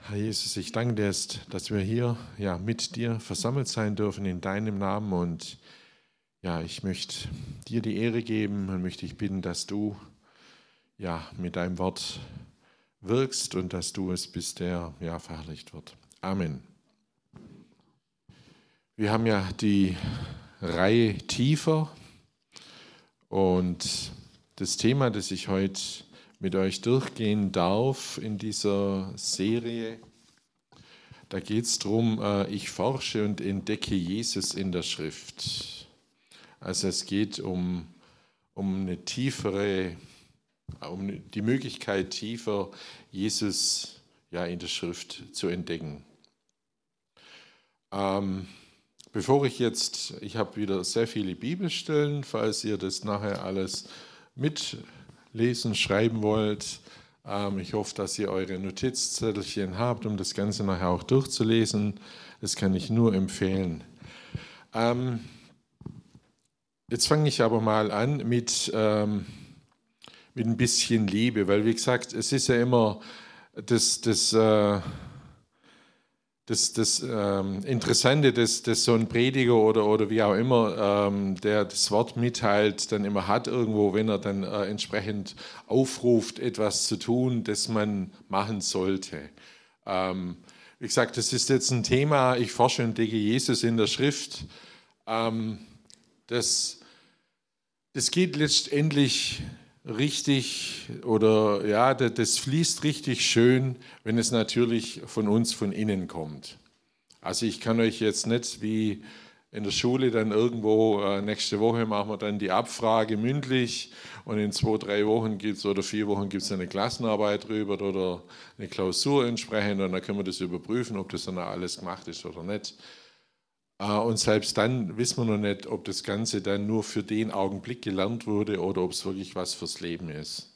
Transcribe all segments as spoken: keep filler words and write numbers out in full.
Herr Jesus, ich danke dir, dass wir hier ja, mit dir versammelt sein dürfen in deinem Namen. Und ja, ich möchte dir die Ehre geben und möchte dich bitten, dass du ja, mit deinem Wort wirkst und dass du es bis der ja, verherrlicht wird. Amen. Wir haben ja die Reihe Tiefer und das Thema, das ich heute mit euch durchgehen darf in dieser Serie, da geht es darum, ich forsche und entdecke Jesus in der Schrift. Also es geht um, um eine tiefere, um die Möglichkeit, tiefer Jesus ja, in der Schrift zu entdecken. Ähm, bevor ich jetzt, ich habe wieder sehr viele Bibelstellen, falls ihr das nachher alles mitlesen, schreiben wollt. Ähm, ich hoffe, dass ihr eure Notizzettelchen habt, um das Ganze nachher auch durchzulesen. Das kann ich nur empfehlen. Ähm, jetzt fange ich aber mal an mit, ähm, mit ein bisschen Liebe, weil wie gesagt, es ist ja immer das, das, äh, das, das ähm, Interessante, dass, dass so ein Prediger oder, oder wie auch immer, ähm, der das Wort mitteilt, dann immer hat irgendwo, wenn er dann äh, entsprechend aufruft, etwas zu tun, das man machen sollte. Ähm, wie gesagt, das ist jetzt ein Thema, ich forsche und entdecke Jesus in der Schrift. Ähm, das, das geht letztendlich richtig oder ja, das fließt richtig schön, wenn es natürlich von uns von innen kommt. Also ich kann euch jetzt nicht wie in der Schule dann irgendwo, äh, nächste Woche machen wir dann die Abfrage mündlich und in zwei, drei Wochen gibt's oder vier Wochen gibt es eine Klassenarbeit drüber oder eine Klausur entsprechend und dann können wir das überprüfen, ob das dann alles gemacht ist oder nicht. Und selbst dann wissen wir noch nicht, ob das Ganze dann nur für den Augenblick gelernt wurde oder ob es wirklich was fürs Leben ist.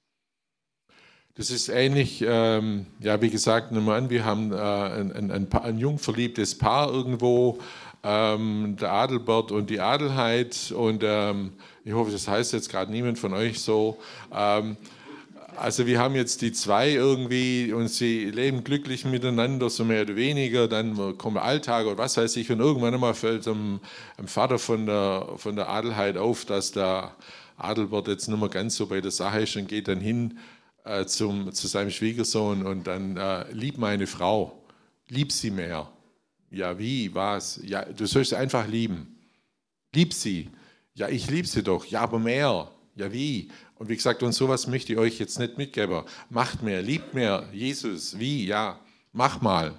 Das ist ähnlich, ähm, ja, wie gesagt, nehmen wir an, wir haben äh, ein, ein, ein, ein jung verliebtes Paar irgendwo, ähm, der Adelbert und die Adelheid, und ähm, ich hoffe, das heißt jetzt gerade niemand von euch so. Ähm, Also wir haben jetzt die zwei irgendwie und sie leben glücklich miteinander, so mehr oder weniger, dann kommt der Alltag oder was weiß ich, und irgendwann einmal fällt dem, dem Vater von der, von der Adelheid auf, dass der Adelbert jetzt nicht mehr ganz so bei der Sache ist und geht dann hin äh, zum, zu seinem Schwiegersohn und dann, äh, lieb meine Frau, lieb sie mehr. Ja, wie, was? Ja, du sollst sie einfach lieben. Lieb sie. Ja, ich liebe sie doch. Ja, aber mehr. Ja, wie? Und wie gesagt, und sowas möchte ich euch jetzt nicht mitgeben. Macht mehr, liebt mehr, Jesus, wie? Ja, mach mal.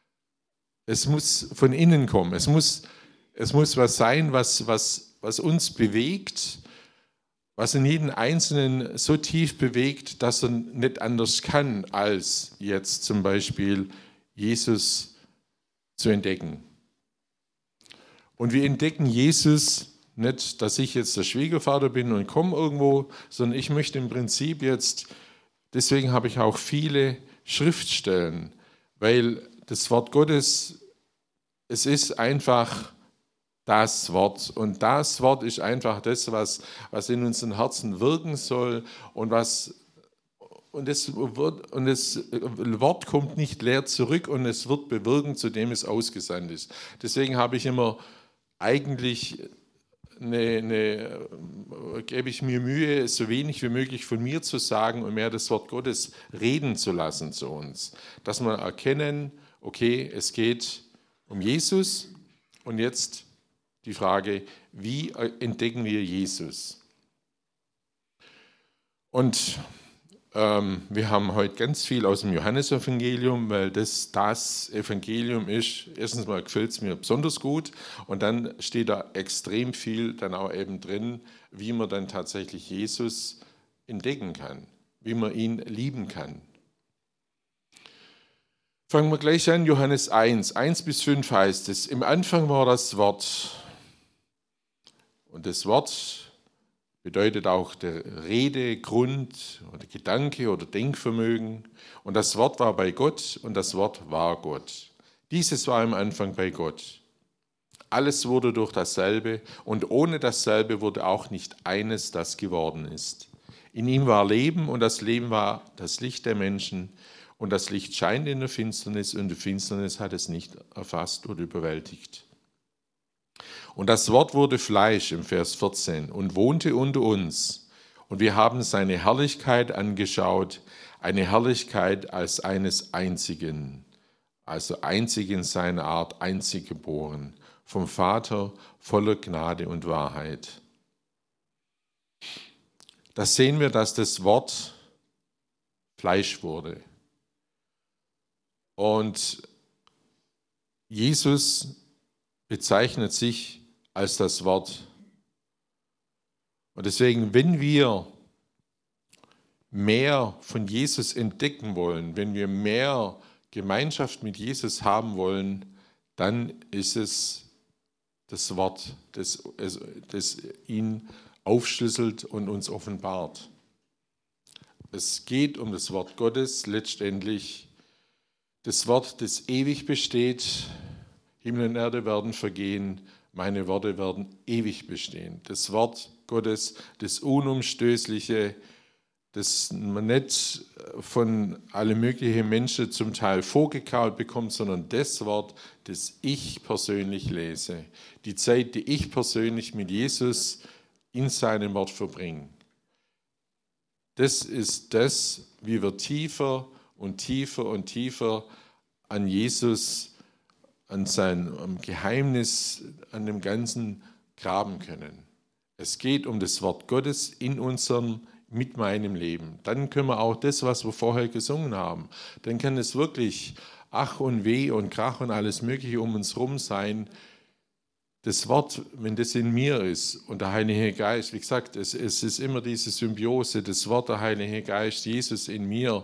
Es muss von innen kommen. Es muss, es muss was sein, was, was, was uns bewegt, was in jedem Einzelnen so tief bewegt, dass er nicht anders kann, als jetzt zum Beispiel Jesus zu entdecken. Und wir entdecken Jesus nicht, dass ich jetzt der Schwiegervater bin und komme irgendwo, sondern ich möchte im Prinzip jetzt, deswegen habe ich auch viele Schriftstellen, weil das Wort Gottes, es ist einfach das Wort. Und das Wort ist einfach das, was, was in unseren Herzen wirken soll und was und das, wird, und das Wort kommt nicht leer zurück und es wird bewirken, zu dem es ausgesandt ist. Deswegen habe ich immer eigentlich eine, eine, gebe ich mir Mühe, so wenig wie möglich von mir zu sagen und mehr das Wort Gottes reden zu lassen zu uns. Dass wir erkennen, okay, es geht um Jesus und jetzt die Frage, wie entdecken wir Jesus? Und ähm, wir haben heute ganz viel aus dem Johannesevangelium, weil das das Evangelium ist. Erstens mal gefällt es mir besonders gut und dann steht da extrem viel dann auch eben drin, wie man dann tatsächlich Jesus entdecken kann, wie man ihn lieben kann. Fangen wir gleich an, Johannes eins, eins bis fünf heißt es, im Anfang war das Wort und das Wort bedeutet auch der Redegrund oder Gedanke oder Denkvermögen. Und das Wort war bei Gott und das Wort war Gott. Dieses war im Anfang bei Gott. Alles wurde durch dasselbe und ohne dasselbe wurde auch nicht eines, das geworden ist. In ihm war Leben und das Leben war das Licht der Menschen. Und das Licht scheint in der Finsternis und die Finsternis hat es nicht erfasst oder überwältigt. Und das Wort wurde Fleisch im Vers vierzehn und wohnte unter uns. Und wir haben seine Herrlichkeit angeschaut, eine Herrlichkeit als eines Einzigen, also einzig in seiner Art, einzig geboren, vom Vater voller Gnade und Wahrheit. Da sehen wir, dass das Wort Fleisch wurde. Und Jesus bezeichnet sich als das Wort. Und deswegen, wenn wir mehr von Jesus entdecken wollen, wenn wir mehr Gemeinschaft mit Jesus haben wollen, dann ist es das Wort, das, das ihn aufschlüsselt und uns offenbart. Es geht um das Wort Gottes, letztendlich das Wort, das ewig besteht. Himmel und Erde werden vergehen, meine Worte werden ewig bestehen. Das Wort Gottes, das Unumstößliche, das man nicht von allen möglichen Menschen zum Teil vorgekaut bekommt, sondern das Wort, das ich persönlich lese. Die Zeit, die ich persönlich mit Jesus in seinem Wort verbringe. Das ist das, wie wir tiefer und tiefer und tiefer an Jesus, an sein Geheimnis, an dem Ganzen graben können. Es geht um das Wort Gottes in unserem, mit meinem Leben. Dann können wir auch das, was wir vorher gesungen haben, dann kann es wirklich Ach und Weh und Krach und alles Mögliche um uns herum sein. Das Wort, wenn das in mir ist und der Heilige Geist, wie gesagt, es, es ist immer diese Symbiose, das Wort, der Heilige Geist, Jesus in mir,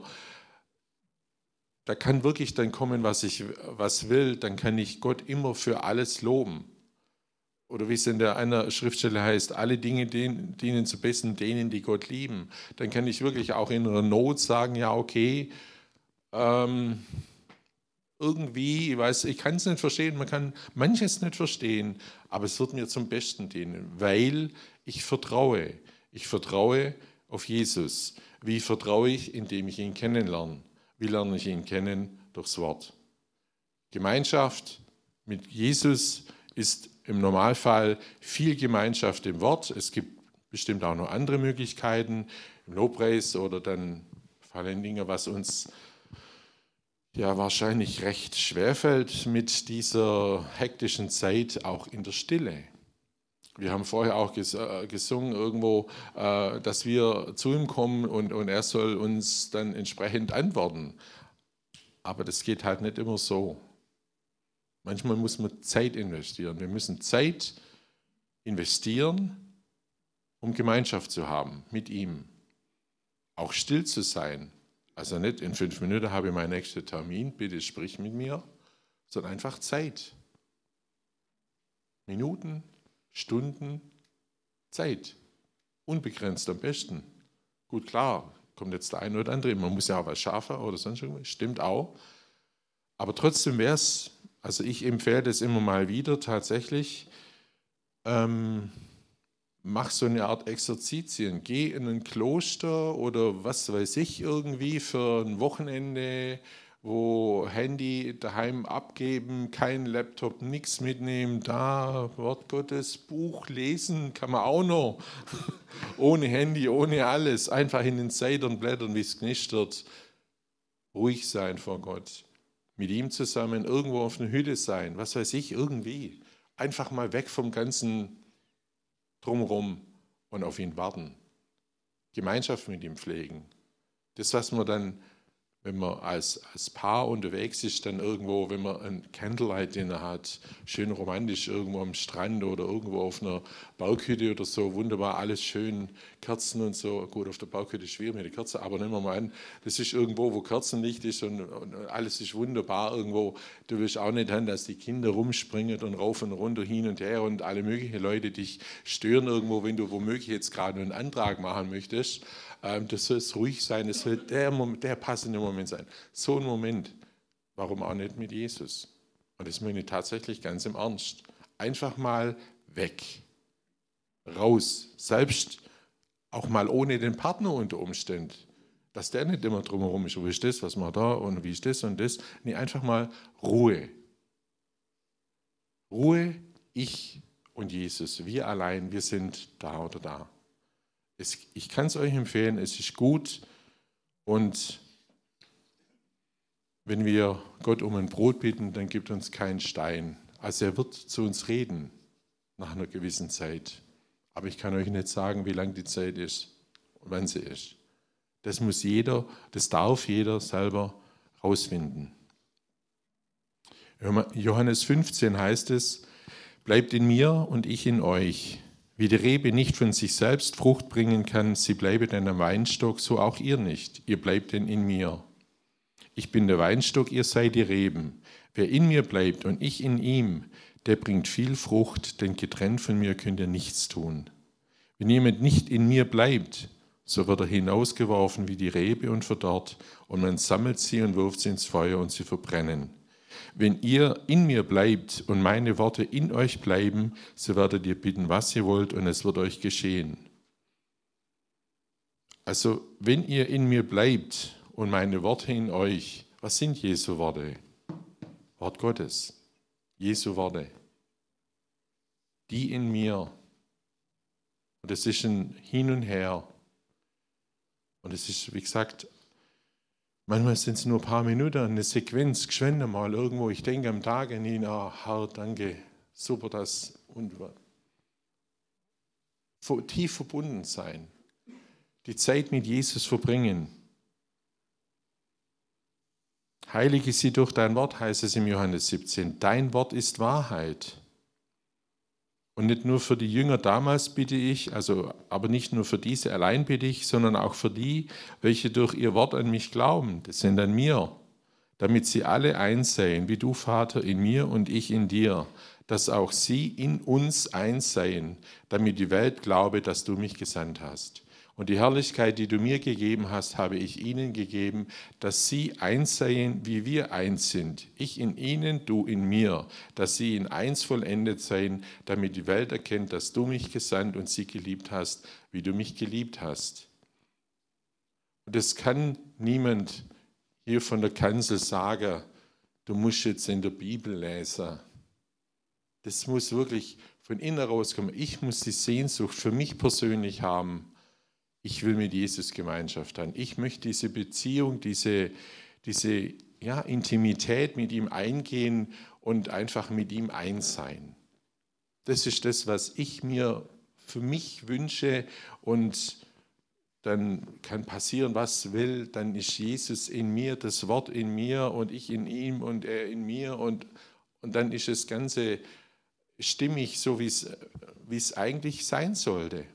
da kann wirklich dann kommen, was ich was will, dann kann ich Gott immer für alles loben. Oder wie es in der einer Schriftstelle heißt, alle Dinge dienen zu Besten denen, die Gott lieben. Dann kann ich wirklich auch in einer Not sagen, ja okay, ähm, irgendwie, ich weiß, ich kann es nicht verstehen, man kann manches nicht verstehen, aber es wird mir zum Besten dienen, weil ich vertraue. Ich vertraue auf Jesus. Wie vertraue ich? Indem ich ihn kennenlerne. Wie lerne ich ihn kennen? Durchs Wort. Gemeinschaft mit Jesus ist im Normalfall viel Gemeinschaft im Wort. Es gibt bestimmt auch noch andere Möglichkeiten, im Lobpreis oder dann vor allen Dingen, was uns ja wahrscheinlich recht schwerfällt mit dieser hektischen Zeit, auch in der Stille. Wir haben vorher auch gesungen irgendwo, dass wir zu ihm kommen und, und er soll uns dann entsprechend antworten. Aber das geht halt nicht immer so. Manchmal muss man Zeit investieren. Wir müssen Zeit investieren, um Gemeinschaft zu haben mit ihm. Auch still zu sein. Also nicht in fünf Minuten habe ich meinen nächsten Termin, bitte sprich mit mir, sondern einfach Zeit. Minuten, Stunden, Zeit. Unbegrenzt am besten. Gut, klar, kommt jetzt der eine oder andere, man muss ja auch was schaffen oder sonst irgendwas, stimmt auch. Aber trotzdem wäre es, also ich empfehle das immer mal wieder tatsächlich, ähm, mach so eine Art Exerzitien, geh in ein Kloster oder was weiß ich irgendwie für ein Wochenende, wo Handy daheim abgeben, kein Laptop, nichts mitnehmen, da Wort Gottes, Buch lesen kann man auch noch, ohne Handy, ohne alles, einfach in den Seitern blättern, wie es knistert, ruhig sein vor Gott, mit ihm zusammen irgendwo auf einer Hütte sein, was weiß ich, irgendwie, einfach mal weg vom ganzen Drumherum und auf ihn warten, Gemeinschaft mit ihm pflegen, das, was man dann, wenn man als, als Paar unterwegs ist, dann irgendwo, wenn man ein Candlelight-Dinner hat, schön romantisch irgendwo am Strand oder irgendwo auf einer Berghütte oder so, wunderbar, alles schön, Kerzen und so. Gut, auf der Berghütte ist schwierig mit der Kerze, aber nehmen wir mal an, das ist irgendwo, wo Kerzenlicht ist und, und alles ist wunderbar irgendwo. Du willst auch nicht haben, dass die Kinder rumspringen und rauf und runter, hin und her und alle möglichen Leute dich stören irgendwo, wenn du womöglich jetzt gerade einen Antrag machen möchtest. Das soll ruhig sein, das soll der, Moment, der passende Moment sein. So ein Moment, warum auch nicht mit Jesus? Und das meine ich tatsächlich ganz im Ernst. Einfach mal weg, raus, selbst auch mal ohne den Partner unter Umständen. Dass der nicht immer drumherum ist, wie ist das, was macht da und wie ist das und das. Nee, einfach mal Ruhe. Ruhe, ich und Jesus, wir allein, wir sind da oder da. Es, ich kann es euch empfehlen, es ist gut. Und wenn wir Gott um ein Brot bitten, dann gibt uns keinen Stein. Also er wird zu uns reden nach einer gewissen Zeit. Aber ich kann euch nicht sagen, wie lang die Zeit ist und wann sie ist. Das muss jeder, das darf jeder selber rausfinden. Johannes fünfzehn heißt es, bleibt in mir und ich in euch. Wie die Rebe nicht von sich selbst Frucht bringen kann, sie bleibe denn am Weinstock, so auch ihr nicht. Ihr bleibt denn in mir. Ich bin der Weinstock, ihr seid die Reben. Wer in mir bleibt und ich in ihm, der bringt viel Frucht, denn getrennt von mir könnt ihr nichts tun. Wenn jemand nicht in mir bleibt, so wird er hinausgeworfen wie die Rebe und verdorrt, und man sammelt sie und wirft sie ins Feuer und sie verbrennen. Wenn ihr in mir bleibt und meine Worte in euch bleiben, so werdet ihr bitten, was ihr wollt, und es wird euch geschehen. Also, wenn ihr in mir bleibt und meine Worte in euch, was sind Jesu Worte? Wort Gottes, Jesu Worte. Die in mir. Und es ist ein Hin und Her. Und es ist, wie gesagt, manchmal sind es nur ein paar Minuten, eine Sequenz, geschwende mal irgendwo. Ich denke am Tag an ihn, ah, Herr, danke, super, das und tief verbunden sein. Die Zeit mit Jesus verbringen. Heilige sie durch dein Wort, heißt es im Johannes siebzehn. Dein Wort ist Wahrheit. Und nicht nur für die Jünger damals bitte ich, also, aber nicht nur für diese allein bitte ich, sondern auch für die, welche durch ihr Wort an mich glauben, das sind an mir, damit sie alle eins seien, wie du, Vater, in mir und ich in dir, dass auch sie in uns eins seien, damit die Welt glaube, dass du mich gesandt hast. Und die Herrlichkeit, die du mir gegeben hast, habe ich ihnen gegeben, dass sie eins seien, wie wir eins sind. Ich in ihnen, du in mir, dass sie in eins vollendet seien, damit die Welt erkennt, dass du mich gesandt und sie geliebt hast, wie du mich geliebt hast. Und das kann niemand hier von der Kanzel sagen, du musst jetzt in der Bibel lesen. Das muss wirklich von innen rauskommen. Ich muss die Sehnsucht für mich persönlich haben. Ich will mit Jesus Gemeinschaft haben. Ich möchte diese Beziehung, diese, diese ja, Intimität mit ihm eingehen und einfach mit ihm eins sein. Das ist das, was ich mir für mich wünsche, und dann kann passieren, was will, dann ist Jesus in mir, das Wort in mir und ich in ihm und er in mir, und, und dann ist das Ganze stimmig, so wie es, wie es eigentlich sein sollte.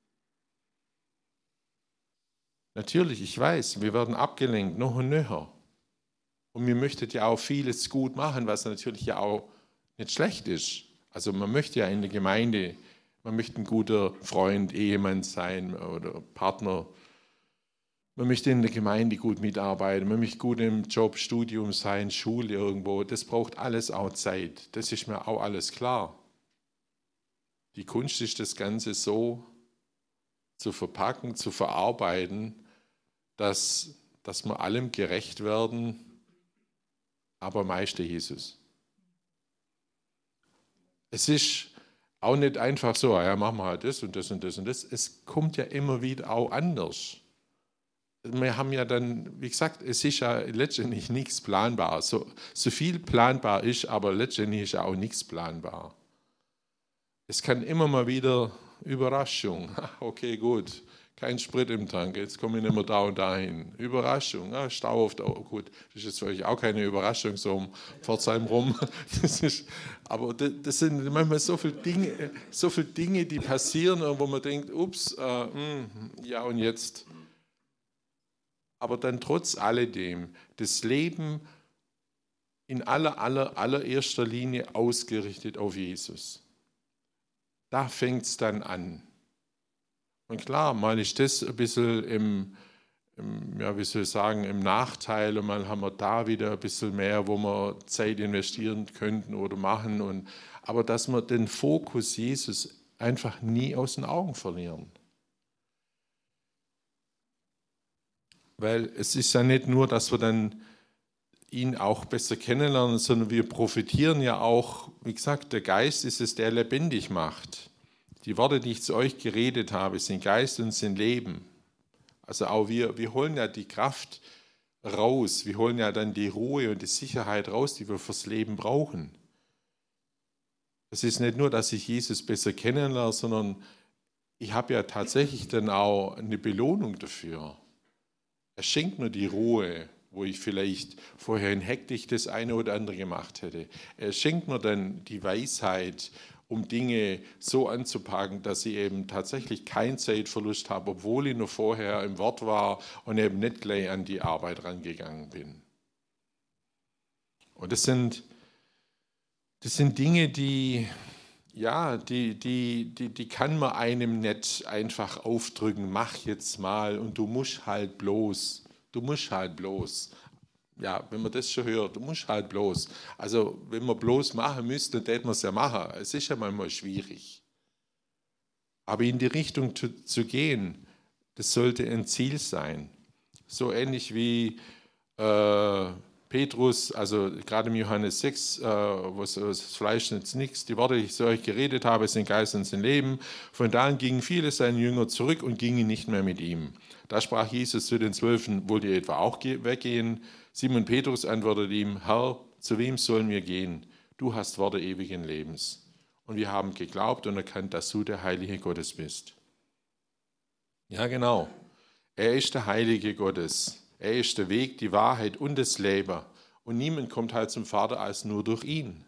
Natürlich, ich weiß, wir werden abgelenkt, noch und nöcher. Und wir möchten ja auch vieles gut machen, was natürlich ja auch nicht schlecht ist. Also man möchte ja in der Gemeinde, man möchte ein guter Freund, Ehemann sein oder Partner. Man möchte in der Gemeinde gut mitarbeiten, man möchte gut im Job, Studium sein, Schule irgendwo. Das braucht alles auch Zeit. Das ist mir auch alles klar. Die Kunst ist, das Ganze so zu verpacken, zu verarbeiten, dass, dass wir allem gerecht werden, aber Meister Jesus. Es ist auch nicht einfach so, ja, machen wir halt das und das und das und das. Es kommt ja immer wieder auch anders. Wir haben ja dann, wie gesagt, es ist ja letztendlich nichts planbar. So, so viel planbar ist, aber letztendlich ist ja auch nichts planbar. Es kann immer mal wieder Überraschung. Okay, gut, kein Sprit im Tank, jetzt komme ich nicht mehr da und dahin. Überraschung, ja, Stau auf der, oh gut, das ist jetzt für euch auch keine Überraschung, so um Pforzheim rum. Das ist, aber das, das sind manchmal so viele Dinge, so viele Dinge, die passieren, wo man denkt, ups, äh, mh, ja und jetzt. Aber dann trotz alledem, das Leben in aller, aller, allererster Linie ausgerichtet auf Jesus. Da fängt es dann an. Und klar, mal ist das ein bisschen im, im, ja, wie soll ich sagen, im Nachteil, und mal haben wir da wieder ein bisschen mehr, wo wir Zeit investieren könnten oder machen. Und, aber dass wir den Fokus Jesus einfach nie aus den Augen verlieren. weil es ist ja nicht nur, dass wir dann ihn auch besser kennenlernen, sondern wir profitieren ja auch, wie gesagt, der Geist ist es, der lebendig macht. Die Worte, die ich zu euch geredet habe, sind Geist und sind Leben. Also auch wir, wir holen ja die Kraft raus, wir holen ja dann die Ruhe und die Sicherheit raus, die wir fürs Leben brauchen. Es ist nicht nur, dass ich Jesus besser kennenlerne, sondern ich habe ja tatsächlich dann auch eine Belohnung dafür. Er schenkt mir die Ruhe, wo ich vielleicht vorher in Hektik das eine oder andere gemacht hätte. Er schenkt mir dann die Weisheit, um Dinge so anzupacken, dass ich eben tatsächlich keinen Zeitverlust habe, obwohl ich nur vorher im Wort war und eben nicht gleich an die Arbeit rangegangen bin. Und das sind, das sind Dinge, die, ja, die, die, die, die kann man einem nicht einfach aufdrücken, mach jetzt mal und du musst halt bloß. Du musst halt bloß. Ja, wenn man das schon hört, du musst halt bloß. Also, wenn man bloß machen müsste, dann hätte man es ja machen. Es ist ja manchmal schwierig. Aber in die Richtung zu, zu gehen, das sollte ein Ziel sein. So ähnlich wie äh, Petrus, also gerade im Johannes sechs, äh, wo es das Fleisch nützt nichts, die Worte, die ich zu euch geredet habe, sind Geist und sind Leben. Von da an gingen viele seiner Jünger zurück und gingen nicht mehr mit ihm. Da sprach Jesus zu den Zwölfen, wollt ihr etwa auch weggehen? Simon Petrus antwortete ihm, Herr, zu wem sollen wir gehen? Du hast Worte ewigen Lebens. Und wir haben geglaubt und erkannt, dass du der Heilige Gottes bist. Ja, genau. Er ist der Heilige Gottes. Er ist der Weg, die Wahrheit und das Leben. Und niemand kommt halt zum Vater als nur durch ihn.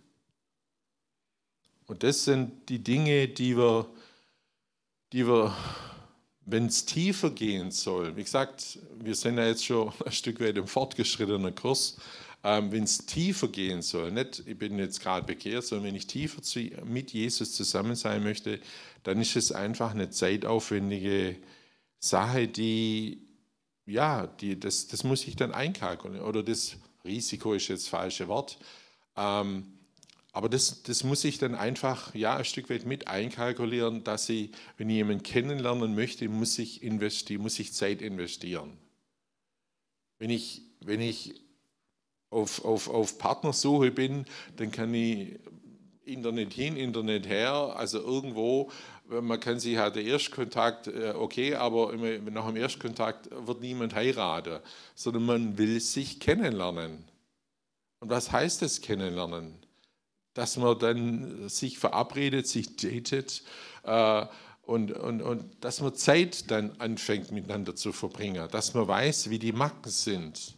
Und das sind die Dinge, die wir, die wir wenn es tiefer gehen soll, wie gesagt, wir sind ja jetzt schon ein Stück weit im fortgeschrittenen Kurs, ähm, wenn es tiefer gehen soll, nicht, ich bin jetzt gerade bekehrt, sondern wenn ich tiefer zu, mit Jesus zusammen sein möchte, dann ist es einfach eine zeitaufwendige Sache, die, ja, die, das, das muss ich dann einkalkulieren, oder das Risiko ist jetzt das falsche Wort, ähm, aber das, das muss ich dann einfach ja, ein Stück weit mit einkalkulieren, dass ich, wenn ich jemanden kennenlernen möchte, muss ich, investi- muss ich Zeit investieren. Wenn ich, wenn ich auf, auf, auf Partnersuche bin, dann kann ich Internet hin, Internet her, also irgendwo, man kann sich halt der Erstkontakt, okay, aber nach dem Erstkontakt wird niemand heiraten, sondern man will sich kennenlernen. Und was heißt das Kennenlernen? Dass man dann sich verabredet, sich datet äh, und, und, und dass man Zeit dann anfängt miteinander zu verbringen, dass man weiß, wie die Macken sind.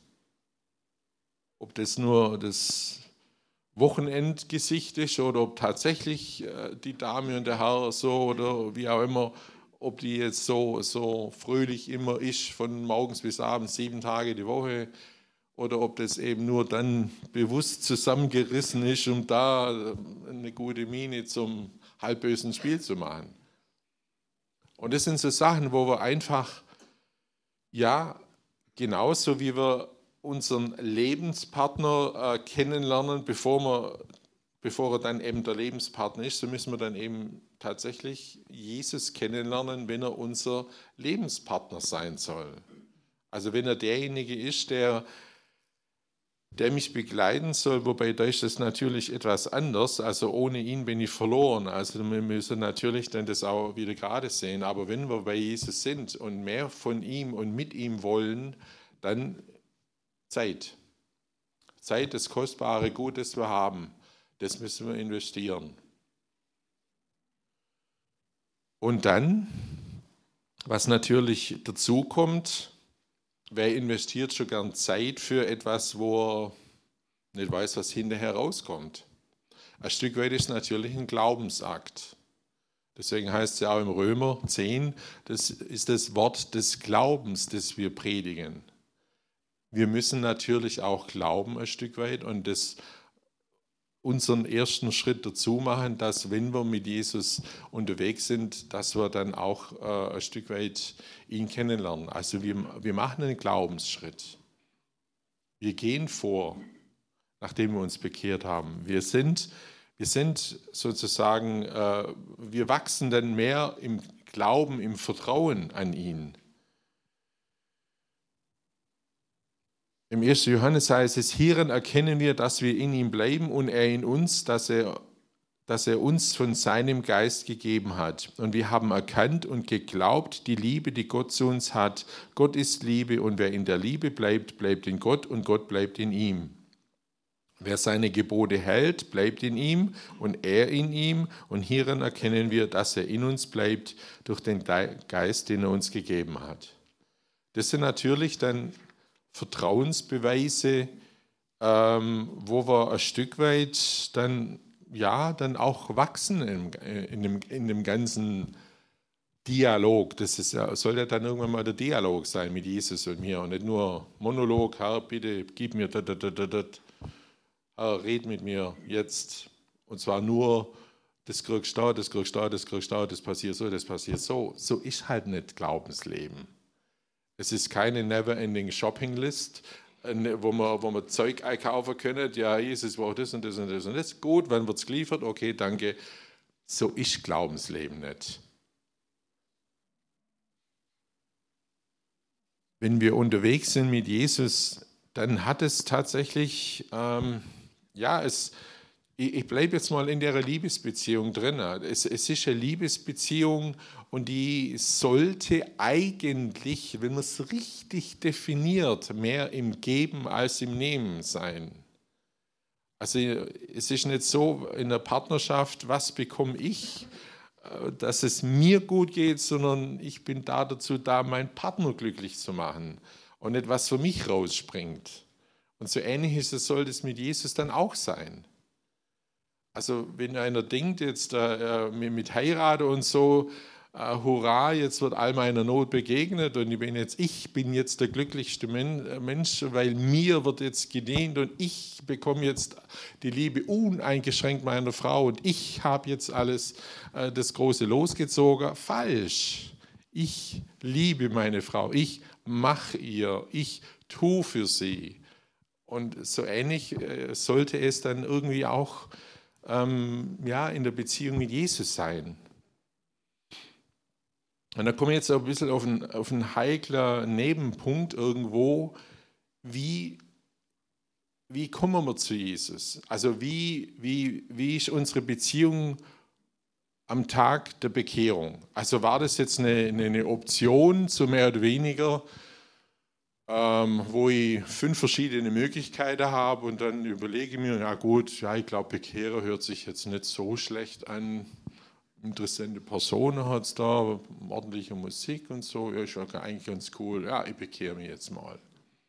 Ob das nur das Wochenendgesicht ist oder ob tatsächlich äh, die Dame und der Herr so oder wie auch immer, ob die jetzt so, so fröhlich immer ist, von morgens bis abends, sieben Tage die Woche, oder ob das eben nur dann bewusst zusammengerissen ist, um da eine gute Miene zum halbbösen Spiel zu machen. Und das sind so Sachen, wo wir einfach, ja, genauso wie wir unseren Lebenspartner äh, kennenlernen, bevor, wir, bevor er dann eben der Lebenspartner ist, so müssen wir dann eben tatsächlich Jesus kennenlernen, wenn er unser Lebenspartner sein soll. Also wenn er derjenige ist, der der mich begleiten soll, wobei da ist das natürlich etwas anders, also ohne ihn bin ich verloren, also wir müssen natürlich dann das auch wieder gerade sehen, aber wenn wir bei Jesus sind und mehr von ihm und mit ihm wollen, dann Zeit. Zeit, das kostbare Gut, das wir haben, das müssen wir investieren. Und dann, was natürlich dazu kommt, wer investiert schon gern Zeit für etwas, wo er nicht weiß, was hinterher rauskommt? Ein Stück weit ist natürlich ein Glaubensakt. Deswegen heißt es ja auch im Römer zehn, das ist das Wort des Glaubens, das wir predigen. Wir müssen natürlich auch glauben ein Stück weit und das unseren ersten Schritt dazu machen, dass wenn wir mit Jesus unterwegs sind, dass wir dann auch äh, ein Stück weit ihn kennenlernen. Also wir, wir machen einen Glaubensschritt. Wir gehen vor, nachdem wir uns bekehrt haben. Wir sind, wir sind sozusagen, äh, wir wachsen dann mehr im Glauben, im Vertrauen an ihn. Im ersten Johannes heißt es, hierin erkennen wir, dass wir in ihm bleiben und er in uns, dass er, dass er uns von seinem Geist gegeben hat. Und wir haben erkannt und geglaubt, die Liebe, die Gott zu uns hat. Gott ist Liebe und wer in der Liebe bleibt, bleibt in Gott und Gott bleibt in ihm. Wer seine Gebote hält, bleibt in ihm und er in ihm. Und hierin erkennen wir, dass er in uns bleibt durch den Geist, den er uns gegeben hat. Das sind natürlich dann Vertrauensbeweise, ähm, wo wir ein Stück weit dann, ja, dann auch wachsen in, in, dem, in dem ganzen Dialog. Das ist ja, soll ja dann irgendwann mal der Dialog sein mit Jesus und mir und nicht nur Monolog, Herr, bitte gib mir das, das, das, das. Herr, red mit mir jetzt. Und zwar nur, das kriegst du, das kriegst du, das kriegst du, das passiert so, das passiert so. So ist halt nicht Glaubensleben. Es ist keine never-ending Shopping-List, wo man, wo man Zeug einkaufen können. Ja, Jesus braucht das und das und das und das. Gut, wann wird es geliefert? Okay, danke. So ist Glaubensleben nicht. Wenn wir unterwegs sind mit Jesus, dann hat es tatsächlich, ähm, ja, es, ich, ich bleibe jetzt mal in der Liebesbeziehung drin. Es, es ist eine Liebesbeziehung und die sollte eigentlich, wenn man es richtig definiert, mehr im Geben als im Nehmen sein. Also es ist nicht so in der Partnerschaft, was bekomme ich, dass es mir gut geht, sondern ich bin da dazu da, meinen Partner glücklich zu machen und nicht was für mich rausspringt. Und so ähnlich ist es, soll das mit Jesus dann auch sein. Also wenn einer denkt, jetzt äh, mit Heirat und so, äh, hurra, jetzt wird all meiner Not begegnet und ich bin jetzt, ich bin jetzt der glücklichste Mensch, weil mir wird jetzt gedient und ich bekomme jetzt die Liebe uneingeschränkt meiner Frau und ich habe jetzt alles äh, das große losgezogen. Falsch. Ich liebe meine Frau, ich mache ihr, ich tue für sie. Und so ähnlich äh, sollte es dann irgendwie auch ähm, ja, in der Beziehung mit Jesus sein. Und da komme ich jetzt ein bisschen auf einen, auf einen heikler Nebenpunkt irgendwo. Wie, wie kommen wir zu Jesus? Also wie, wie, wie ist unsere Beziehung am Tag der Bekehrung? Also war das jetzt eine, eine Option, so mehr oder weniger, ähm, wo ich fünf verschiedene Möglichkeiten habe und dann überlege ich mir, ja gut, ja, ich glaube, Bekehrer hört sich jetzt nicht so schlecht an. Interessante Personen hat es da, ordentliche Musik und so, ja, ist ja eigentlich ganz cool. Ja, ich bekehre mich jetzt mal.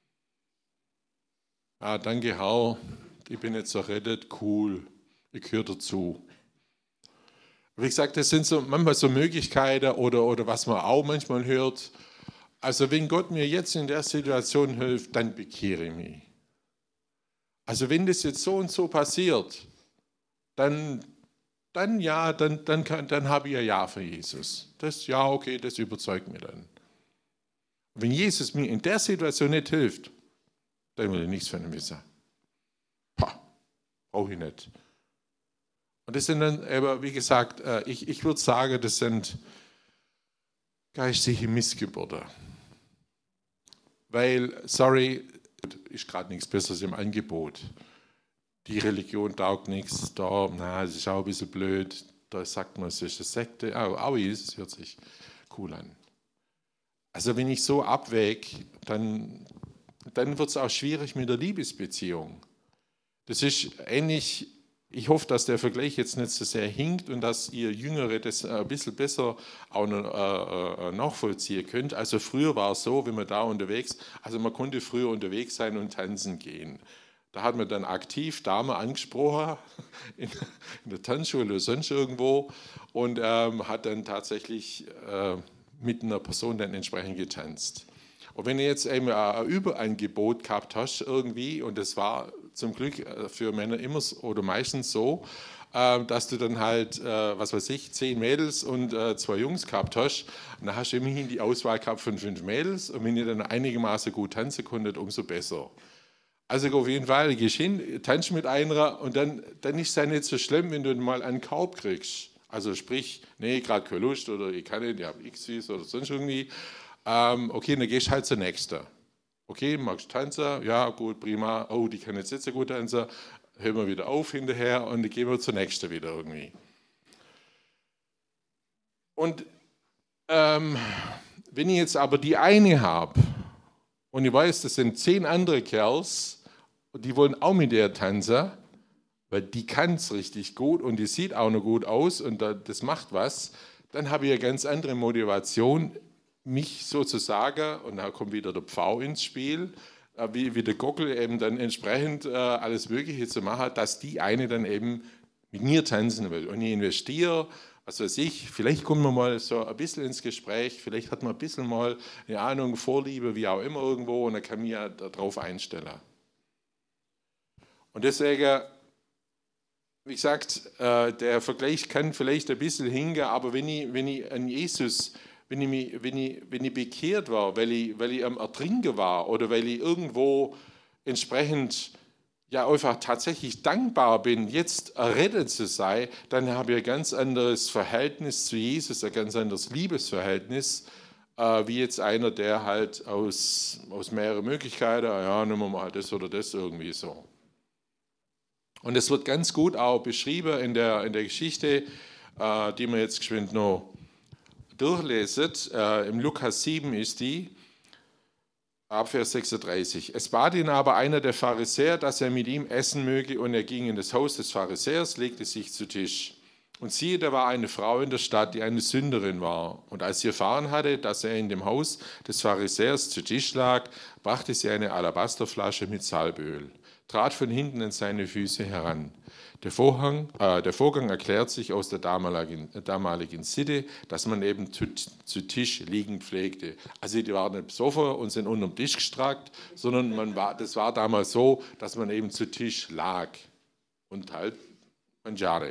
Ja, danke Herr, ich bin jetzt errettet, cool, ich gehöre dazu. Wie gesagt, das sind so manchmal so Möglichkeiten oder, oder was man auch manchmal hört. Also wenn Gott mir jetzt in der Situation hilft, dann bekehre ich mich. Also wenn das jetzt so und so passiert, dann, dann ja, dann, dann, kann, dann habe ich ein Ja für Jesus. Das ja, okay, das überzeugt mich dann. Wenn Jesus mir in der Situation nicht hilft, dann will ich nichts von ihm wissen. Brauche ich nicht. Und das sind dann, aber wie gesagt, ich, ich würde sagen, das sind geistige Missgeburten. Weil, sorry, ist gerade nichts Besseres im Angebot. Die Religion taugt nichts, da, na, es ist auch ein bisschen blöd, da sagt man, es ist eine Sekte, aber auch es hört sich cool an. Also wenn ich so abwäge, dann, dann wird es auch schwierig mit der Liebesbeziehung. Das ist ähnlich. Ich hoffe, dass der Vergleich jetzt nicht so sehr hinkt und dass ihr Jüngere das ein bisschen besser auch noch, äh, nachvollziehen könnt. Also früher war es so, wenn man da unterwegs, also man konnte früher unterwegs sein und tanzen gehen. Da hat man dann aktiv Damen angesprochen, in, in der Tanzschule oder sonst irgendwo und ähm, hat dann tatsächlich äh, mit einer Person dann entsprechend getanzt. Und wenn du jetzt eben ein Überangebot gehabt hast irgendwie, und das war zum Glück für Männer immer oder meistens so, dass du dann halt, was weiß ich, zehn Mädels und zwei Jungs gehabt hast, und dann hast du immerhin die Auswahl gehabt von fünf Mädels und wenn ihr dann einigermaßen gut tanzen konntet, umso besser. Also auf jeden Fall, gehst hin, tanzt mit einer und dann, dann ist es ja nicht so schlimm, wenn du mal einen Korb kriegst. Also sprich, nee, gerade keine Lust oder ich kann nicht, ich habe X oder sonst irgendwie. Ähm, okay, dann gehst du halt zur nächsten. Okay, magst du tanzen? Ja, gut, prima. Oh, die kann jetzt nicht so gut tanzen. Hören wir wieder auf hinterher und dann gehen wir zur nächsten wieder irgendwie. Und ähm, wenn ich jetzt aber die eine habe und ich weiß, das sind zehn andere Kerls und die wollen auch mit der tanzen, weil die kann es richtig gut und die sieht auch noch gut aus und das macht was, dann habe ich eine ganz andere Motivation, mich sozusagen, und da kommt wieder der Pfau ins Spiel, wie, wie der Gockel eben dann entsprechend äh, alles Mögliche zu machen, dass die eine dann eben mit mir tanzen will. Und ich investiere, was weiß ich, vielleicht kommen wir mal so ein bisschen ins Gespräch, vielleicht hat man ein bisschen mal eine Ahnung, Vorliebe, wie auch immer irgendwo, und dann kann ich ja darauf einstellen. Und deswegen, wie gesagt, äh, der Vergleich kann vielleicht ein bisschen hingehen, aber wenn ich, wenn ich an Jesus, wenn ich, mich, wenn, ich, wenn ich bekehrt war, weil ich, weil ich am Ertrinken war oder weil ich irgendwo entsprechend ja einfach tatsächlich dankbar bin, jetzt errettet zu sein, dann habe ich ein ganz anderes Verhältnis zu Jesus, ein ganz anderes Liebesverhältnis, äh, wie jetzt einer, der halt aus, aus mehreren Möglichkeiten, ja, nehmen wir mal das oder das irgendwie so. Und es wird ganz gut auch beschrieben in der, in der Geschichte, äh, die wir jetzt geschwind noch durchlesen. Äh, Im Lukas sieben ist die, ab Vers sechsunddreißig. Es bat ihn aber einer der Pharisäer, dass er mit ihm essen möge, und er ging in das Haus des Pharisäers, legte sich zu Tisch. Und siehe, da war eine Frau in der Stadt, die eine Sünderin war. Und als sie erfahren hatte, dass er in dem Haus des Pharisäers zu Tisch lag, brachte sie eine Alabasterflasche mit Salböl, trat von hinten an seine Füße heran. Der, Vorhang, äh, der Vorgang erklärt sich aus der damaligen, damaligen Sitte, dass man eben zu, zu Tisch liegen pflegte. Also die waren nicht besoffen und sind unter dem Tisch gestreckt, sondern man war, das war damals so, dass man eben zu Tisch lag und halt mangiare.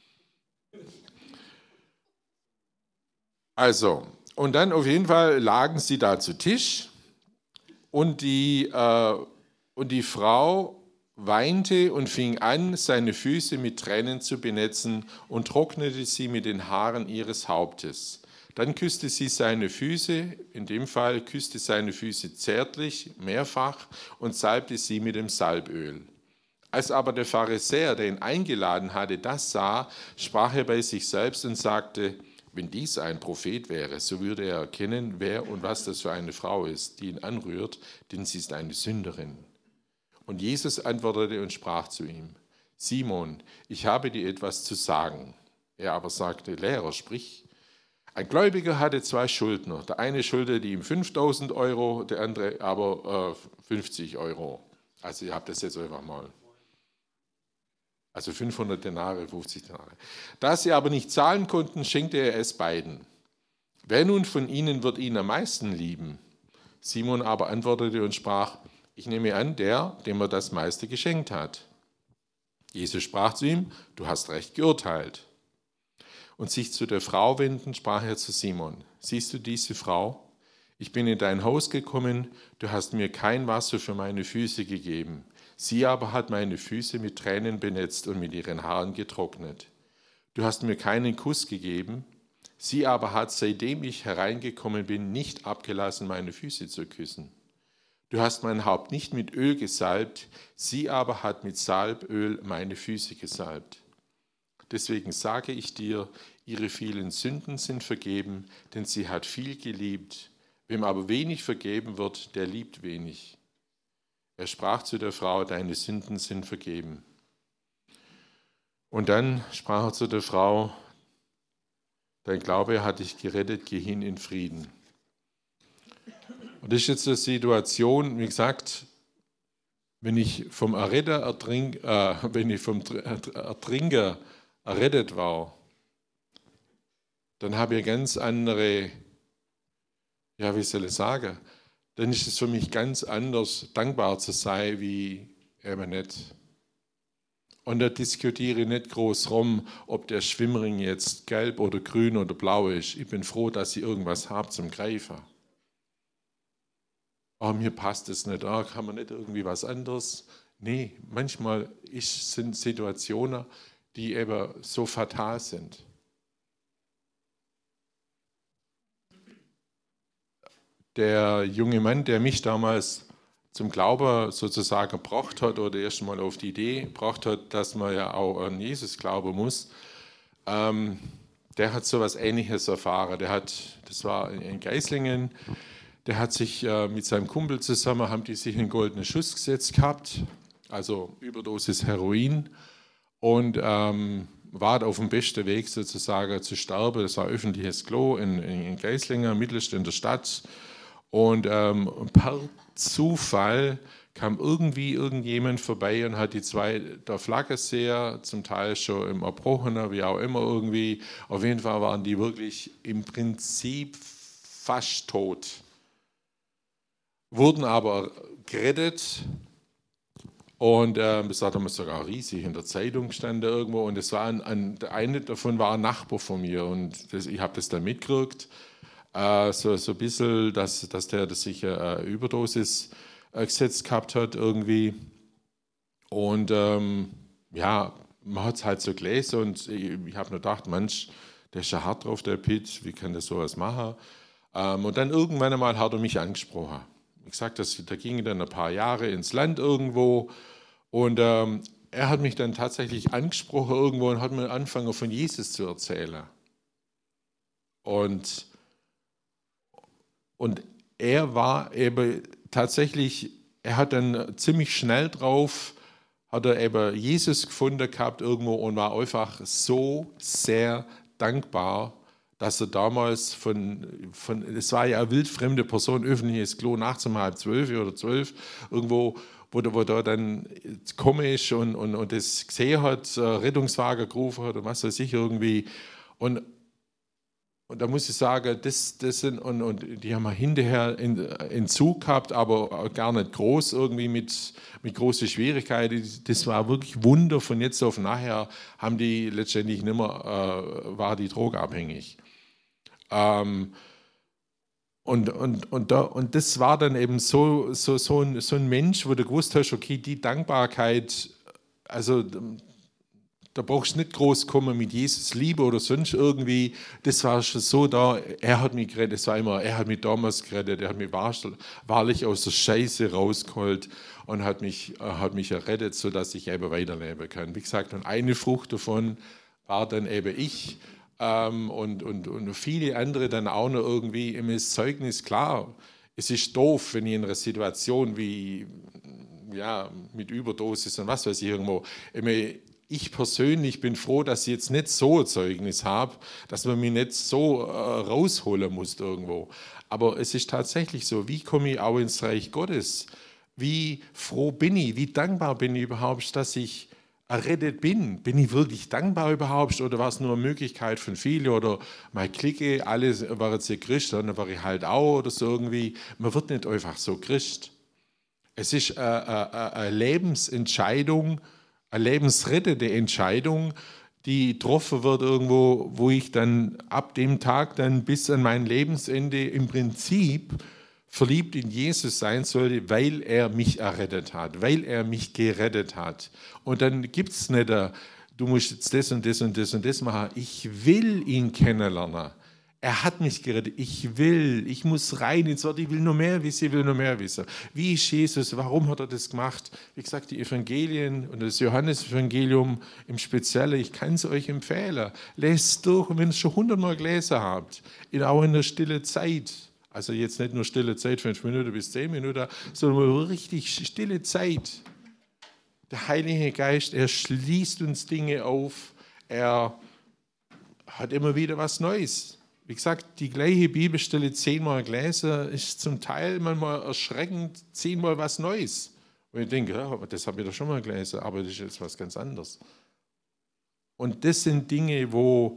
Also, und dann auf jeden Fall lagen sie da zu Tisch und die, äh, und die Frau weinte und fing an, seine Füße mit Tränen zu benetzen und trocknete sie mit den Haaren ihres Hauptes. Dann küsste sie seine Füße, in dem Fall küsste seine Füße zärtlich, mehrfach, und salbte sie mit dem Salböl. Als aber der Pharisäer, der ihn eingeladen hatte, das sah, sprach er bei sich selbst und sagte: Wenn dies ein Prophet wäre, so würde er erkennen, wer und was das für eine Frau ist, die ihn anrührt, denn sie ist eine Sünderin. Und Jesus antwortete und sprach zu ihm: Simon, ich habe dir etwas zu sagen. Er aber sagte: Lehrer, sprich. Ein Gläubiger hatte zwei Schuldner. Der eine schuldete ihm fünftausend Euro, der andere aber äh, fünfzig Euro. Also ihr habt das jetzt einfach mal. Also fünfhundert Denare, fünfzig Denare. Da sie aber nicht zahlen konnten, schenkte er es beiden. Wer nun von ihnen wird ihn am meisten lieben? Simon aber antwortete und sprach: Ich nehme an, der, dem er das meiste geschenkt hat. Jesus sprach zu ihm: Du hast recht geurteilt. Und sich zu der Frau wendend, sprach er zu Simon: Siehst du diese Frau? Ich bin in dein Haus gekommen, du hast mir kein Wasser für meine Füße gegeben. Sie aber hat meine Füße mit Tränen benetzt und mit ihren Haaren getrocknet. Du hast mir keinen Kuss gegeben. Sie aber hat, seitdem ich hereingekommen bin, nicht abgelassen, meine Füße zu küssen. Du hast mein Haupt nicht mit Öl gesalbt, sie aber hat mit Salböl meine Füße gesalbt. Deswegen sage ich dir, ihre vielen Sünden sind vergeben, denn sie hat viel geliebt. Wem aber wenig vergeben wird, der liebt wenig. Er sprach zu der Frau: Deine Sünden sind vergeben. Und dann sprach er zu der Frau: Dein Glaube hat dich gerettet, geh hin in Frieden. Und das ist jetzt eine Situation, wie gesagt, wenn ich vom Erretter ertrink, äh, wenn ich vom Ertrinker errettet war, dann habe ich ganz andere, ja, wie soll ich sagen, dann ist es für mich ganz anders, dankbar zu sein, wie eben nicht. Und da diskutiere ich nicht groß rum, ob der Schwimmring jetzt gelb oder grün oder blau ist. Ich bin froh, dass ich irgendwas habe zum Greifen. Oh, mir passt es nicht, oh, kann man nicht irgendwie was anderes? Nee, manchmal ist, sind Situationen, die eben so fatal sind. Der junge Mann, der mich damals zum Glauben sozusagen gebracht hat oder erst mal auf die Idee gebracht hat, dass man ja auch an Jesus glauben muss, ähm, der hat so etwas Ähnliches erfahren. Der hat, das war in Geislingen, der hat sich äh, mit seinem Kumpel zusammen, haben die sich einen goldenen Schuss gesetzt gehabt, also Überdosis Heroin, und ähm, war auf dem besten Weg sozusagen zu sterben. Das war ein öffentliches Klo in, in, in Geislingen, mittelst in der Stadt. Und ähm, per Zufall kam irgendwie irgendjemand vorbei und hat die zwei der Flagge sehr, zum Teil schon im Erbrochener, wie auch immer irgendwie. Auf jeden Fall waren die wirklich im Prinzip fast tot. Wurden aber gerettet. Und äh, das hat damals sogar riesig in der Zeitung gestanden irgendwo. Und das war ein, ein, der eine davon war ein Nachbar von mir. Und das, ich habe das dann mitgekriegt. Äh, so, so ein bisschen, dass, dass der dass sich eine Überdosis äh, gesetzt gehabt hat irgendwie. Und ähm, ja, man hat es halt so gelesen. Und ich, ich habe nur gedacht, Mensch, der ist ja hart drauf, der Pitt. Wie kann der sowas machen? Ähm, und dann irgendwann einmal hat er mich angesprochen. Ich gesagt, das, da gingen dann ein paar Jahre ins Land irgendwo und ähm, er hat mich dann tatsächlich angesprochen irgendwo und hat mir angefangen von Jesus zu erzählen. Und, und er war eben tatsächlich, er hat dann ziemlich schnell drauf, hat er eben Jesus gefunden gehabt irgendwo und war einfach so sehr dankbar, dass er damals von, von es war ja eine wildfremde Person, öffentliches Klo nachts um halb zwölf oder zwölf, irgendwo, wo der, wo der dann gekommen ist und, und, und das gesehen hat, Rettungswagen gerufen hat und was weiß ich irgendwie. Und, und da muss ich sagen, das, das sind, und, und die haben wir hinterher in, in Zug gehabt, aber gar nicht groß irgendwie mit, mit großen Schwierigkeiten. Das war wirklich Wunder, von jetzt auf nachher haben die letztendlich nicht mehr, äh, war die drogenabhängig. Ähm, und, und, und, da, und das war dann eben so, so, so, ein, so ein Mensch, wo du gewusst hast, okay, die Dankbarkeit, also da brauchst du nicht groß kommen mit Jesus Liebe oder sonst irgendwie, das war schon so da, er hat mich gerettet, das war immer, er hat mich damals gerettet, er hat mich wahrlich aus der Scheiße rausgeholt und hat mich, hat mich errettet, sodass ich eben weiterleben kann. Wie gesagt, und eine Frucht davon war dann eben ich, Ähm, und, und, und viele andere dann auch noch irgendwie im Zeugnis. Klar, es ist doof, wenn ich in einer Situation wie ja, mit Überdosis und was weiß ich irgendwo, ich persönlich bin froh, dass ich jetzt nicht so ein Zeugnis habe, dass man mich nicht so äh, rausholen muss irgendwo. Aber es ist tatsächlich so, wie komme ich auch ins Reich Gottes? Wie froh bin ich, wie dankbar bin ich überhaupt, dass ich errettet bin. Bin ich wirklich dankbar überhaupt oder war es nur eine Möglichkeit von vielen oder meine Clique, alle waren jetzt Christ, dann war ich halt auch oder so irgendwie. Man wird nicht einfach so Christ. Es ist eine, eine, eine Lebensentscheidung, eine lebensrettende Entscheidung, die getroffen wird irgendwo, wo ich dann ab dem Tag dann bis an mein Lebensende im Prinzip verliebt in Jesus sein sollte, weil er mich errettet hat, weil er mich gerettet hat. Und dann gibt es nicht, du musst jetzt das und das und das und das machen. Ich will ihn kennenlernen. Er hat mich gerettet. Ich will, ich muss rein ins Wort. Ich will noch mehr wissen, ich will noch mehr wissen. Wie ist Jesus? Warum hat er das gemacht? Wie gesagt, die Evangelien und das Johannesevangelium im Speziellen, ich kann es euch empfehlen. Lest es durch, und wenn ihr es schon hundertmal gelesen habt, auch in der stillen Zeit. Also jetzt nicht nur stille Zeit, fünf Minuten bis zehn Minuten, sondern richtig stille Zeit. Der Heilige Geist, er schließt uns Dinge auf, er hat immer wieder was Neues. Wie gesagt, die gleiche Bibelstelle zehnmal gelesen, ist zum Teil manchmal erschreckend, zehnmal was Neues. Und ich denke, ja, das habe ich doch schon mal gelesen, aber das ist jetzt was ganz anderes. Und das sind Dinge, wo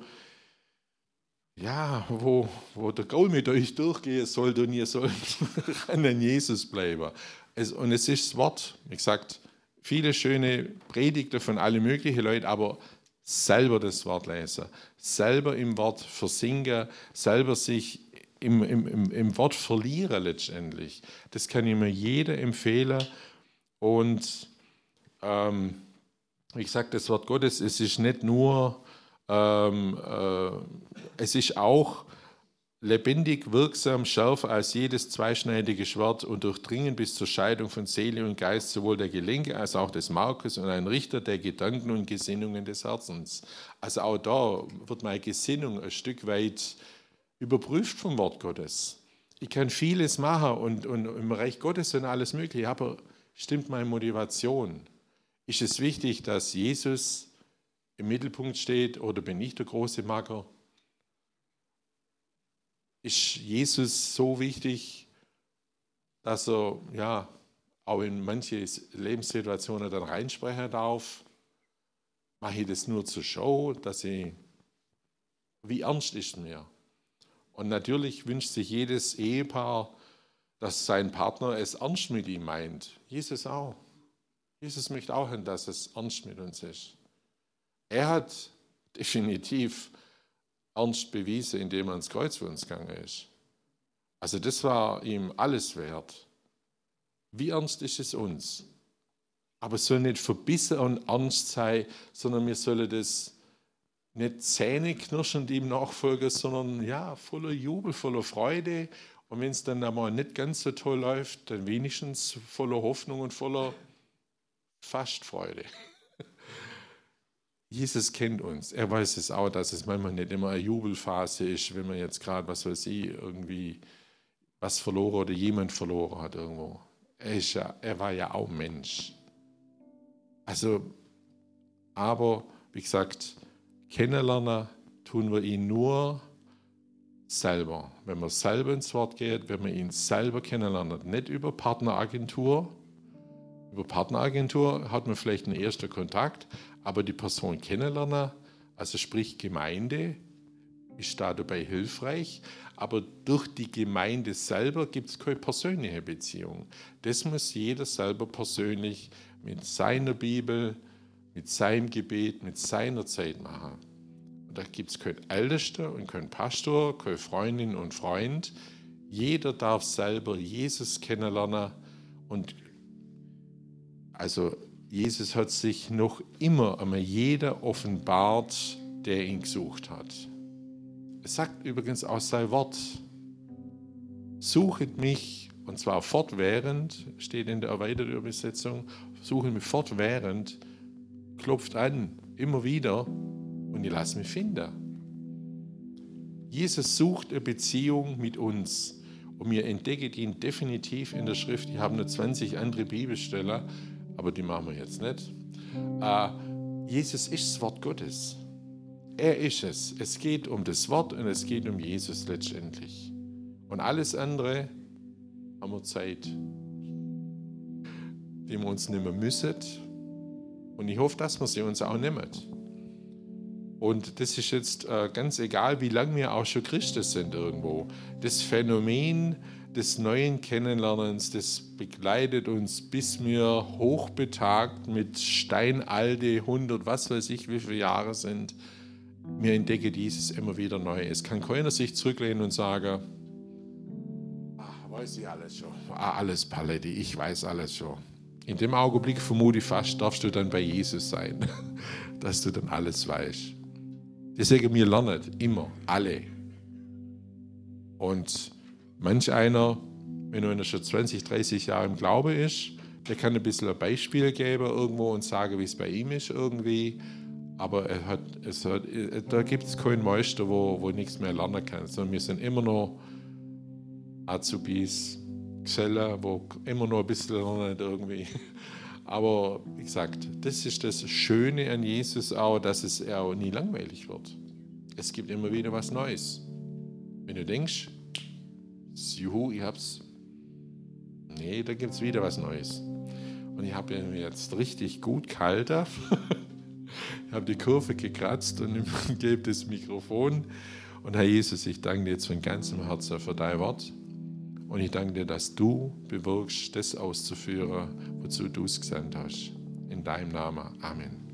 Ja, wo, wo der Gaul mit euch durchgehen sollte und ihr sollt an Jesus bleiben. Es, und es ist das Wort, wie gesagt, viele schöne Predigten von allen möglichen Leuten, aber selber das Wort lesen, selber im Wort versinken, selber sich im, im, im, im Wort verlieren letztendlich. Das kann ich mir jeder empfehlen. Und ähm, wie gesagt, das Wort Gottes, es ist nicht nur... Ähm, äh, es ist auch lebendig, wirksam, schärfer als jedes zweischneidige Schwert und durchdringend bis zur Scheidung von Seele und Geist, sowohl der Gelenke als auch des Markes, und ein Richter der Gedanken und Gesinnungen des Herzens. Also auch da wird meine Gesinnung ein Stück weit überprüft vom Wort Gottes. Ich kann vieles machen und, und im Reich Gottes und alles Mögliche, aber stimmt meine Motivation? Ist es wichtig, dass Jesus im Mittelpunkt steht, oder bin ich der große Macker? Ist Jesus so wichtig, dass er ja auch in manche Lebenssituationen dann reinsprechen darf? Mache ich das nur zur Show, dass ich, wie ernst ist mir? Und natürlich wünscht sich jedes Ehepaar, dass sein Partner es ernst mit ihm meint. Jesus auch. Jesus möchte auch, dass es ernst mit uns ist. Er hat definitiv ernst bewiesen, indem er ans Kreuz für uns gegangen ist. Also das war ihm alles wert. Wie ernst ist es uns? Aber es soll nicht verbissen und ernst sein, sondern wir sollen das nicht zähneknirschend ihm nachfolgen, sondern ja, voller Jubel, voller Freude. Und wenn es dann einmal nicht ganz so toll läuft, dann wenigstens voller Hoffnung und voller fast Freude. Jesus kennt uns. Er weiß es auch, dass es manchmal nicht immer eine Jubelphase ist, wenn man jetzt gerade, was weiß ich, irgendwie was verloren oder jemand verloren hat irgendwo. Er, ist ja, er war ja auch Mensch. Also, aber wie gesagt, kennenlernen tun wir ihn nur selber. Wenn man selber ins Wort geht, wenn man ihn selber kennenlernt, nicht über Partneragentur. Über Partneragentur hat man vielleicht einen ersten Kontakt, aber die Person kennenlernen, also sprich Gemeinde, ist da dabei hilfreich, aber durch die Gemeinde selber gibt es keine persönliche Beziehung. Das muss jeder selber persönlich mit seiner Bibel, mit seinem Gebet, mit seiner Zeit machen. Und da gibt es keinen Ältesten und keinen Pastor, keine Freundin und Freund. Jeder darf selber Jesus kennenlernen. Und also Jesus hat sich noch immer einmal jeder offenbart, der ihn gesucht hat. Es sagt übrigens auch sein Wort: Suchet mich, und zwar fortwährend, steht in der erweiterten Übersetzung, suchet mich fortwährend, klopft an, immer wieder, und ich lasse mich finden. Jesus sucht eine Beziehung mit uns, und wir entdecken ihn definitiv in der Schrift. Ich habe noch zwanzig andere Bibelstellen, aber die machen wir jetzt nicht. Äh, Jesus ist das Wort Gottes. Er ist es. Es geht um das Wort und es geht um Jesus letztendlich. Und alles andere haben wir Zeit, die wir uns nehmen müssen. Und ich hoffe, dass wir sie uns auch nehmen. Und das ist jetzt äh, ganz egal, wie lange wir auch schon Christen sind irgendwo. Das Phänomen des neuen Kennenlernens, das begleitet uns, bis wir hochbetagt mit steinalte hundert, was weiß ich, wie viele Jahre sind. Wir entdecken dieses immer wieder neu. Es kann keiner sich zurücklehnen und sagen, ach, weiß ich alles schon. Ah, alles Paletti, ich weiß alles schon. In dem Augenblick vermute ich fast, darfst du dann bei Jesus sein, dass du dann alles weißt. Deswegen, wir lernen immer, alle. Und manch einer, wenn er schon zwanzig, dreißig Jahre im Glauben ist, der kann ein bisschen ein Beispiel geben irgendwo und sagen, wie es bei ihm ist irgendwie. Aber er hat, es hat, da gibt es keinen Meister, wo, wo nichts mehr lernen kann. Sondern wir sind immer noch Azubis, Gesellen, wo immer noch ein bisschen lernen irgendwie. Aber wie gesagt, das ist das Schöne an Jesus auch, dass es auch nie langweilig wird. Es gibt immer wieder was Neues. Wenn du denkst, juhu, ich hab's. Nee, da gibt es wieder was Neues. Und ich habe mir jetzt richtig gut gehalten. Ich habe die Kurve gekratzt und gebe das Mikrofon. Und Herr Jesus, ich danke dir jetzt von ganzem Herzen für dein Wort. Und ich danke dir, dass du bewirkst, das auszuführen, wozu du es gesandt hast. In deinem Namen. Amen.